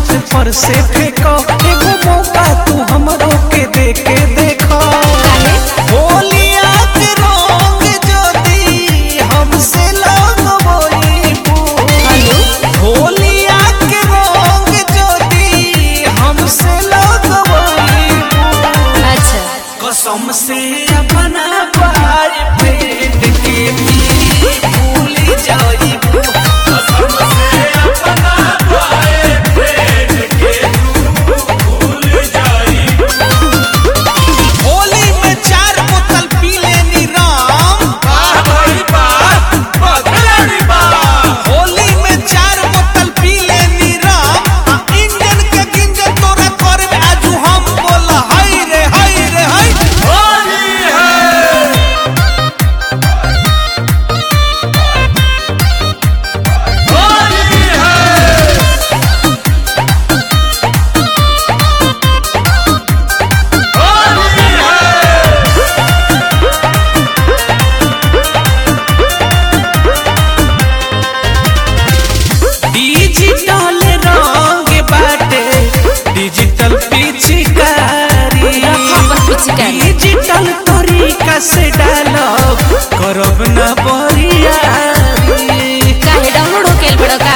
छत पर से फेंको, एगो मौका तू हमरो के दे के देखो। होलिया के रंग ज्योति हमसे लगवइबू, होलिया के रंग ज्योति हमसे लगवइबू। अच्छा कसम से अपना बॉयफ्रेंड के भी भूल जाइबू, कसम से अपना बॉयफ्रेंड के भूल जाइबू। होली में 4 बोतल पी लेनी राम, वाह भाई वाह, बदलानी वाह। होली में 4 बोतल पी लेनी राम, इंजन के गिंजन तोरा करबे आजू हम। बोला हाय रे हाय रे हाय। होली है, होली है, होली है। डिजिटल रंग बाटे, डिजिटल पिचकारी, डिजिटल तरीका से डालब करब न बरियारी। काहे डाउनलोड होकेल बड़ो का?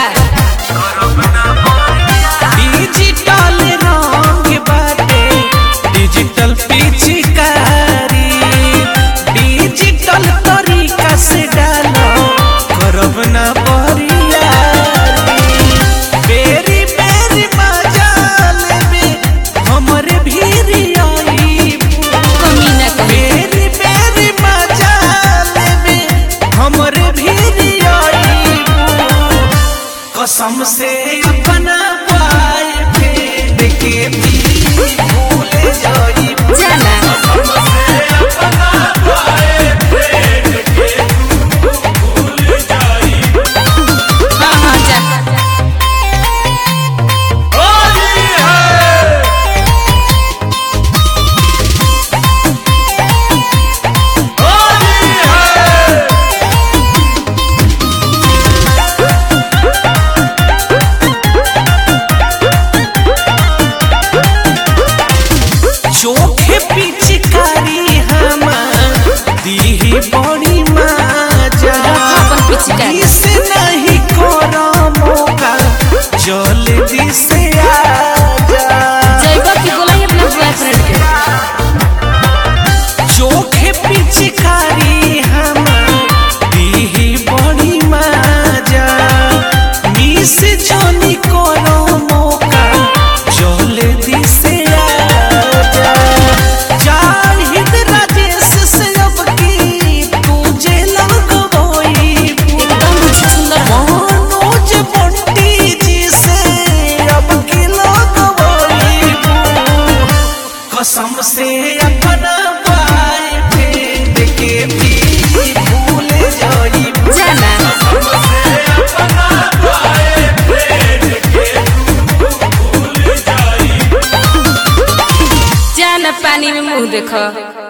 डिजिटल रंग बाटे, डिजिटल पिचकारी, डिजिटल तरीका से डालब करब न बरियारी। बेरी बेरी मजा लेबे हमरे भीरी आइबू, कमी ना कमी। बेरी बेरी मजा लेबे हमरे भीरी आइबू। कसम से अपना बॉयफ्रेंड के भी भूल जाइबू, जाना कसम से अपना बॉयफ्रेंड के भूल जाइबू। हाँ हाँ जा। होली है, होली है। चोखे पिचकारी हमार दीही बड़ी मजा, अपन पिचकारी। इसे नहीं करो मौका, जल्दी से आजा। जइबा की बोलाई अपना बॉयफ्रेंड के। चोखे पिचकारी हमार दीही बड़ी मजा, मिस जानी करो मौका, जल्दी से आजा। जाहिद राजेश से अब की तुझे लगवइबू, एकदम सुंदर। मनोज बंटी जी से अब की लगवइबू। कसम से अपना बॉयफ्रेंड के भी भूल जाइबू, जाना कसम से अपना बॉयफ्रेंड के भूल जाइबू। जाना पानी में मुंह देखो।